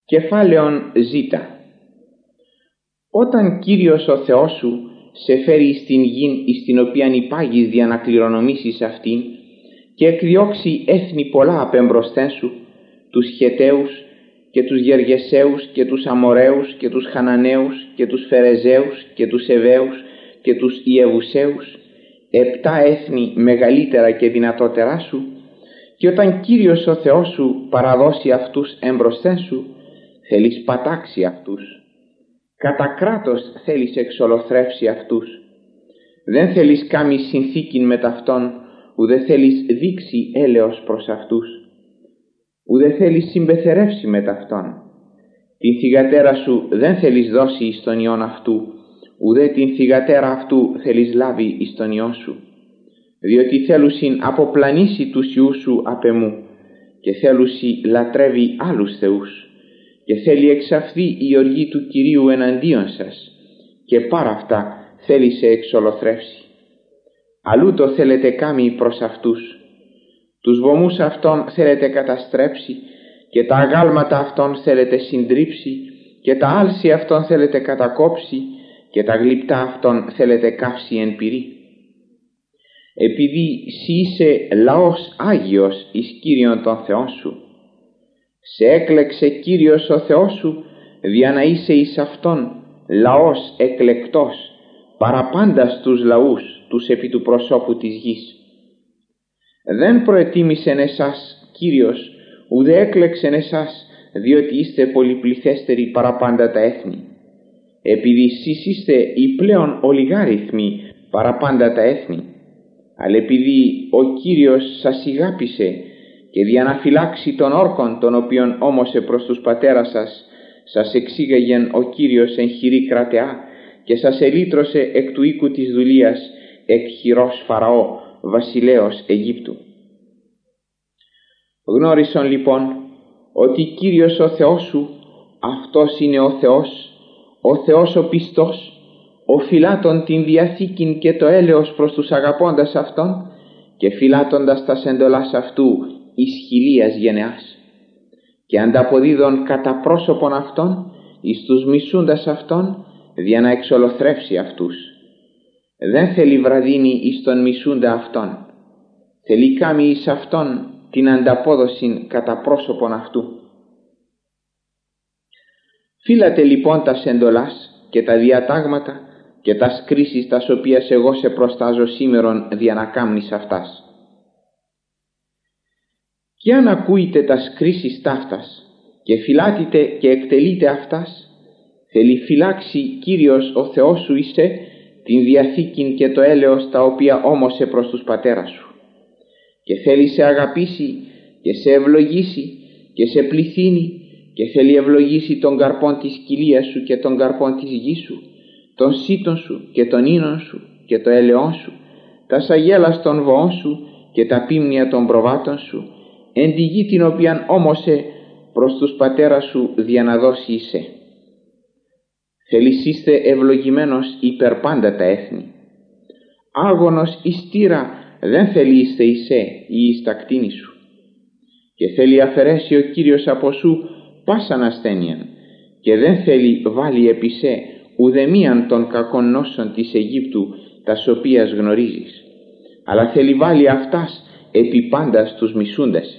Κεφάλαιον Ζ. Όταν Κύριος ο Θεός σου σε φέρει στην γην εις την οποίαν υπάγεις δια να κληρονομήσεις αυτήν και εκδιώξει έθνη πολλά απεμπροσθέν σου, τους Χεταίους και τους Γεργεσαίους και τους Αμοραίους και τους Χαναναίους και τους Φερεζαίους και τους Εβαίους και τους Ιεβουσαίους, 7 έθνη μεγαλύτερα και δυνατότερά σου, και όταν Κύριος ο Θεός σου παραδώσει αυτούς εμπροσθέν σου, θέλεις πατάξει αυτούς. Κατά κράτος θέλεις εξολοθρεύσει αυτούς. Δεν θέλεις κάμει συνθήκην με ταυτόν, ουδε θέλεις δείξει έλεος προς αυτούς. Ουδε θέλεις συμπεθερεύσει με ταυτόν. Την θυγατέρα σου δεν θέλεις δώσει εις τον ιόν αυτού, ουδε την θυγατέρα αυτού θέλεις λάβει εις τον ιόν σου. Διότι θέλουσιν αποπλανήσει τους ιούς σου απ' εμού και θέλουσι λατρεύει άλλους θεούς. Και θέλει εξαφθεί η οργή του Κυρίου εναντίον σας και πάρα αυτά θέλει σε εξολοθρεύσει. Αλλού το θέλετε κάμει προς αυτούς. Τους βωμούς αυτών θέλετε καταστρέψει και τα αγάλματα αυτών θέλετε συντρίψει και τα άλση αυτών θέλετε κατακόψει και τα γλυπτά αυτών θέλετε καύσει εν πυρί. Επειδή σύ είσαι λαός Άγιος εις Κύριον τον Θεόν σου, σε έκλεξε Κύριος ο Θεός σου δια να είσαι εις Αυτόν λαός εκλεκτός παραπάντα στους λαούς τους επί του προσώπου της γης. Δεν προετίμησεν εσάς Κύριος, ουδε έκλεξεν εσάς, διότι είστε πολυπληθέστεροι παραπάντα τα έθνη. Επειδή εσείς είστε οι πλέον ολιγάριθμοι παραπάντα τα έθνη, αλλά επειδή ο Κύριος σας ηγάπησε και δια να φυλάξει των όρκων των οποίων όμωσε προς τους πατέρας σας εξήγαγεν ο Κύριος εν χειρή κρατεά και σας ελύτρωσε εκ του οίκου της δουλείας εκ χειρός Φαραώ βασιλέως Αιγύπτου. Γνώρισον λοιπόν ότι Κύριος ο Θεός σου, αυτός είναι ο Θεός ο πιστός, ο φυλάτων την διαθήκην και το έλεος προς τους αγαπώντας Αυτόν και φυλάτοντας τας εντολάς αυτού εις χιλίας γενεάς, και ανταποδίδων κατά πρόσωπον αυτών εις τους μισούντας αυτών δια να εξολοθρεύσει αυτούς. Δεν θέλει βραδύνει εις τον μισούντα αυτών, θέλει κάμει εις αυτόν την ανταπόδοσιν κατά πρόσωπον αυτού. Φύλατε λοιπόν τας εντολάς και τα διατάγματα και τας κρίσεις τας οποίας εγώ σε προστάζω σήμερον δια να κάμνεις αυτάς. Και αν ακούετε τας κρίσεις ταύτας και φυλάτετε και εκτελείτε αυτάς, θέλει φυλάξει Κύριος ο Θεός σου είσαι την διαθήκην και το έλεος τα οποία όμωσε προς τους πατέρας σου, και θέλει σε αγαπήσει και σε ευλογήσει και σε πληθύνει και θέλει ευλογήσει τον καρπόν της κοιλίας σου και τον καρπόν της γης σου, τον σύτων σου και τον ίνων σου και το έλεόν σου, τα σαγέλας των βοών σου και τα πίμνια των προβάτων σου, εν τη γη την οποίαν όμωσε προς τους πατέρας σου δια να δώσει εισέ. Θέλεις είστε ευλογημένος υπερ πάντα τα έθνη. Άγωνος εις τύρα δεν θέλει είστε εισέ ή εις τα κτίνη σου. Και θέλει αφαιρέσει ο Κύριος από σου πάσαν ασθένειαν και δεν θέλει βάλει επί σε ουδεμίαν των κακών νόσων της Αιγύπτου τας οποίας γνωρίζεις, αλλά θέλει βάλει αυτάς επί πάντα στους μισούντας.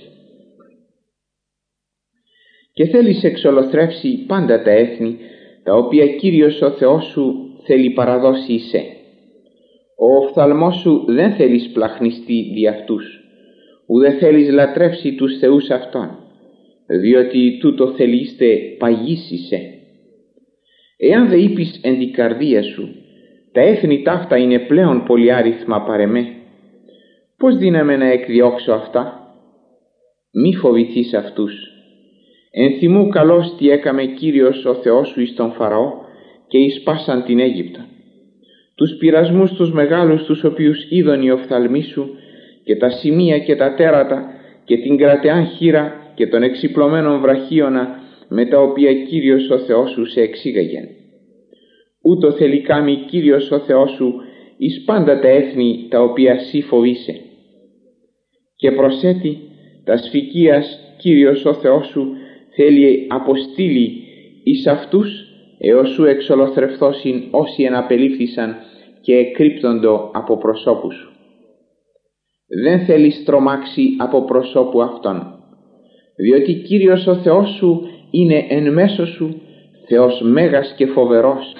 Και θέλεις εξολοθρεύσει πάντα τα έθνη τα οποία Κύριος ο Θεός σου θέλει παραδώσει εισέ. Ο οφθαλμός σου δεν θέλεις πλαχνιστεί δι' αυτούς, ουδε θέλεις λατρεύσει τους θεούς αυτών, διότι τούτο θελείστε παγίσισε. Εάν δε είπεις εν την καρδία σου, τα έθνη ταύτα είναι πλέον πολυάριθμα παρεμέ, πώς δύναμαι να εκδιώξω αυτά? Μη φοβηθείς αυτούς. Ενθυμού καλώς τι έκαμε Κύριος ο Θεός σου εις τον Φαραώ και εις πάσαν την Αίγυπτο. Τους πειρασμούς τους μεγάλους τους οποίους είδον οι οφθαλμοί σου και τα σημεία και τα τέρατα και την κρατεάν χείρα και των εξυπλωμένων βραχίωνα με τα οποία Κύριος ο Θεός σου σε εξήγαγεν. Ούτω θέλει κάμει Κύριος ο Θεός σου εις πάντα τα έθνη τα οποία σύ φοβείσαι. Και προσέτη τα σφικίας Κύριος ο Θεός σου θέλει αποστείλει εις αυτούς έως σου εξολοθρευθώσιν όσοι εναπελήφθησαν και εκρύπτοντο από προσώπου σου. Δεν θέλεις τρομάξει από προσώπου αυτών, διότι Κύριος ο Θεός σου είναι εν μέσω σου, Θεός μέγας και φοβερός,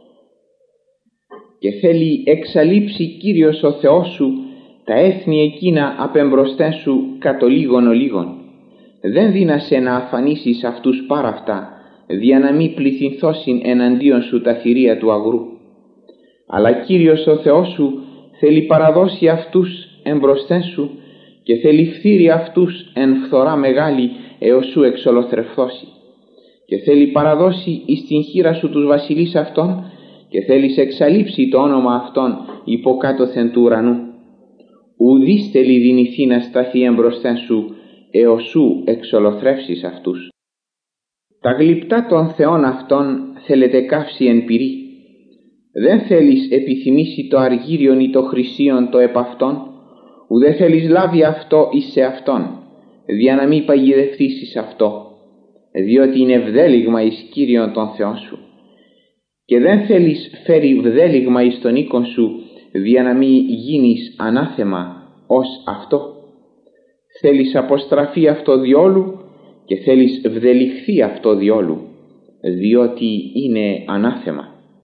και θέλει εξαλείψει Κύριος ο Θεός σου τα έθνη εκείνα απεμπροστέν σου κατ' ολίγον ολίγον. Δεν δύνασαι να αφανίσεις αυτούς πάρα αυτά, δια να μην πληθυνθώσιν εναντίον σου τα θηρία του αγρού. Αλλά Κύριος ο Θεός σου θέλει παραδώσει αυτούς εμπροστέν σου και θέλει φθείρει αυτούς εν φθορά μεγάλη έως σου εξολοθρευθώσει, και θέλει παραδώσει εις την χείρα σου τους βασιλείς αυτών, και θέλεις εξαλείψει το όνομα αυτών υποκάτωθεν του ουρανού. Ουδείς θέλει δυνηθεί να σταθεί εμπροστέν σου έως σου εξολοθρεύσεις αυτούς. Τα γλυπτά των θεών αυτών θέλετε καύσει εν πυρί. Δεν θέλεις επιθυμήσει το αργύριον ή το χρυσίον το επ' αυτόν, ουδέ θέλεις λάβει αυτό εις σε αυτόν, δια να μην παγιδευτείς αυτό, διότι είναι βδέλιγμα εις Κύριον των Θεών σου. Και δεν θέλεις φέρει βδέλιγμα εις τον οίκον σου, δια να μην γίνεις ανάθεμα ως αυτό. Θέλεις αποστραφεί αυτό διόλου και θέλεις βδελιχθεί αυτό διόλου, διότι είναι ανάθεμα.